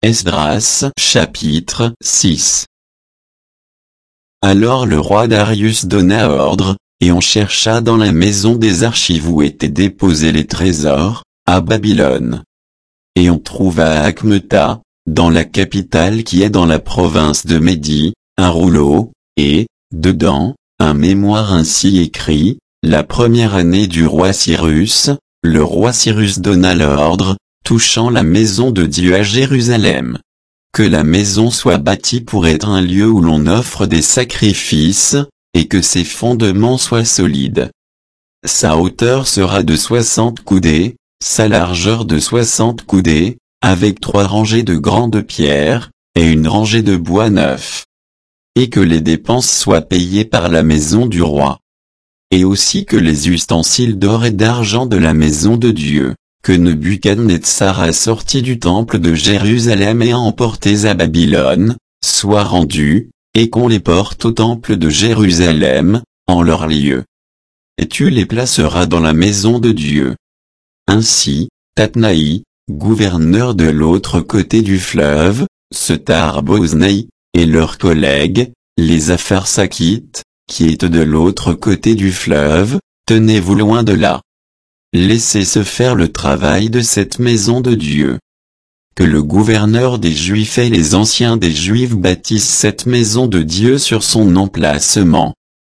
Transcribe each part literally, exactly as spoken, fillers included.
Esdras chapitre six. Alors le roi Darius donna ordre, et on chercha dans la maison des archives où étaient déposés les trésors, à Babylone. Et on trouva à Achmeta, dans la capitale qui est dans la province de Médie, un rouleau, et, dedans, un mémoire ainsi écrit: la première année du roi Cyrus, le roi Cyrus donna l'ordre, touchant la maison de Dieu à Jérusalem, que la maison soit bâtie pour être un lieu où l'on offre des sacrifices, et que ses fondements soient solides. Sa hauteur sera de soixante coudées, sa largeur de soixante coudées, avec trois rangées de grandes pierres, et une rangée de bois neuf. Et que les dépenses soient payées par la maison du roi. Et aussi que les ustensiles d'or et d'argent de la maison de Dieu, que Nebuchadnezzar a sortis du temple de Jérusalem et a emportés à Babylone, soient rendus, et qu'on les porte au temple de Jérusalem, en leur lieu. Et tu les placeras dans la maison de Dieu. Ainsi, Tatnaï, gouverneur de l'autre côté du fleuve, Setar-Boznai, et leurs collègues, les Apharsakites, qui étaient de l'autre côté du fleuve, tenez-vous loin de là. Laissez se faire le travail de cette maison de Dieu. Que le gouverneur des Juifs et les anciens des Juifs bâtissent cette maison de Dieu sur son emplacement.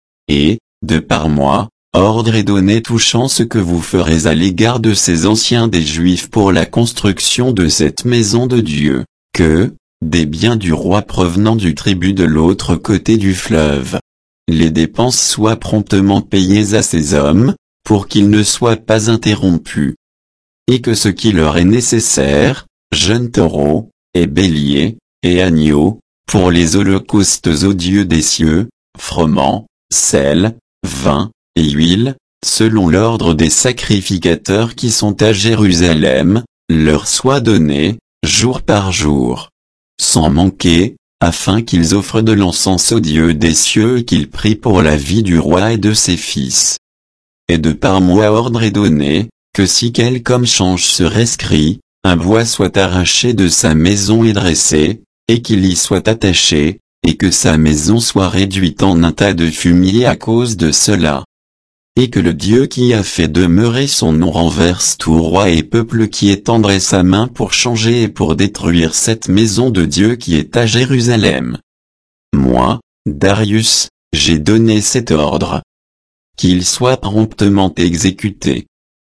Et, de par moi, ordre est donné touchant ce que vous ferez à l'égard de ces anciens des Juifs pour la construction de cette maison de Dieu, que, des biens du roi provenant du tribut de l'autre côté du fleuve, les dépenses soient promptement payées à ces hommes, pour qu'ils ne soient pas interrompus. Et que ce qui leur est nécessaire, jeunes taureaux, et béliers, et agneaux, pour les holocaustes au Dieu des cieux, froment, sel, vin, et huile, selon l'ordre des sacrificateurs qui sont à Jérusalem, leur soit donné, jour par jour, sans manquer, afin qu'ils offrent de l'encens au Dieu des cieux et qu'ils prient pour la vie du roi et de ses fils. Et de par moi ordre est donné, que si quelque change se rescrit, un bois soit arraché de sa maison et dressé, et qu'il y soit attaché, et que sa maison soit réduite en un tas de fumier à cause de cela. Et que le Dieu qui a fait demeurer son nom renverse tout roi et peuple qui étendrait sa main pour changer et pour détruire cette maison de Dieu qui est à Jérusalem. Moi, Darius, j'ai donné cet ordre. Qu'il soit promptement exécuté.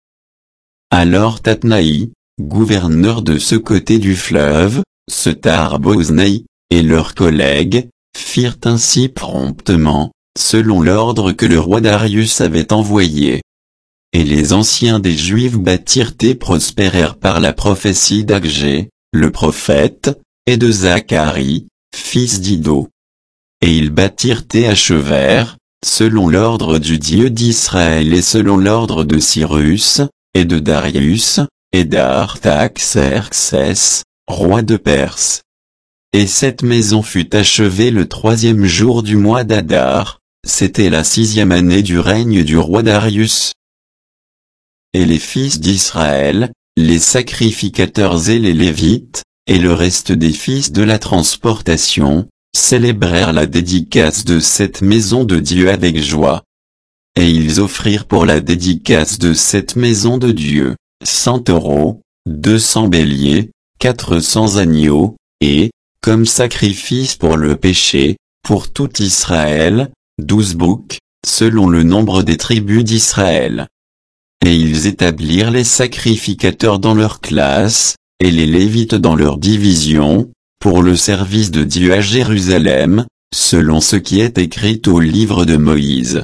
Alors Tatnaï, gouverneur de ce côté du fleuve, Setar-Boznai, et leurs collègues, firent ainsi promptement, selon l'ordre que le roi Darius avait envoyé. Et les anciens des Juifs bâtirent et prospérèrent par la prophétie d'Agé, le prophète, et de Zacharie, fils d'Iddo. Et ils bâtirent et achevèrent, selon l'ordre du Dieu d'Israël et selon l'ordre de Cyrus, et de Darius, et d'Artaxerxès, roi de Perse. Et cette maison fut achevée le troisième jour du mois d'Adar, c'était la sixième année du règne du roi Darius. Et les fils d'Israël, les sacrificateurs et les Lévites, et le reste des fils de la transportation, célébrèrent la dédicace de cette maison de Dieu avec joie. Et ils offrirent pour la dédicace de cette maison de Dieu, cent taureaux, deux cents béliers, quatre cents agneaux, et, comme sacrifice pour le péché, pour tout Israël, douze boucs, selon le nombre des tribus d'Israël. Et ils établirent les sacrificateurs dans leur classe, et les Lévites dans leur division, pour le service de Dieu à Jérusalem, selon ce qui est écrit au livre de Moïse.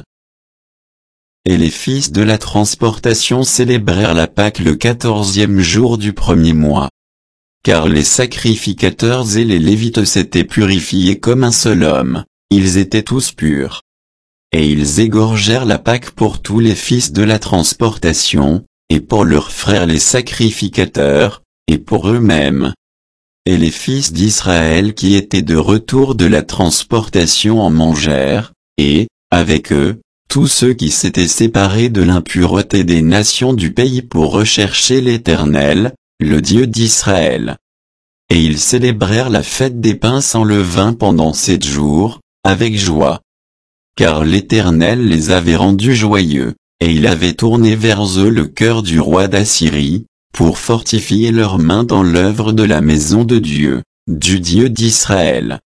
Et les fils de la transportation célébrèrent la Pâque le quatorzième jour du premier mois. Car les sacrificateurs et les Lévites s'étaient purifiés comme un seul homme, ils étaient tous purs. Et ils égorgèrent la Pâque pour tous les fils de la transportation, et pour leurs frères les sacrificateurs, et pour eux-mêmes. Et les fils d'Israël qui étaient de retour de la transportation en mangèrent, et, avec eux, tous ceux qui s'étaient séparés de l'impureté des nations du pays pour rechercher l'Éternel, le Dieu d'Israël. et ils célébrèrent la fête des pains sans levain pendant sept jours, avec joie. Car l'Éternel les avait rendus joyeux, et il avait tourné vers eux le cœur du roi d'Assyrie, pour fortifier leurs mains dans l'œuvre de la maison de Dieu, du Dieu d'Israël.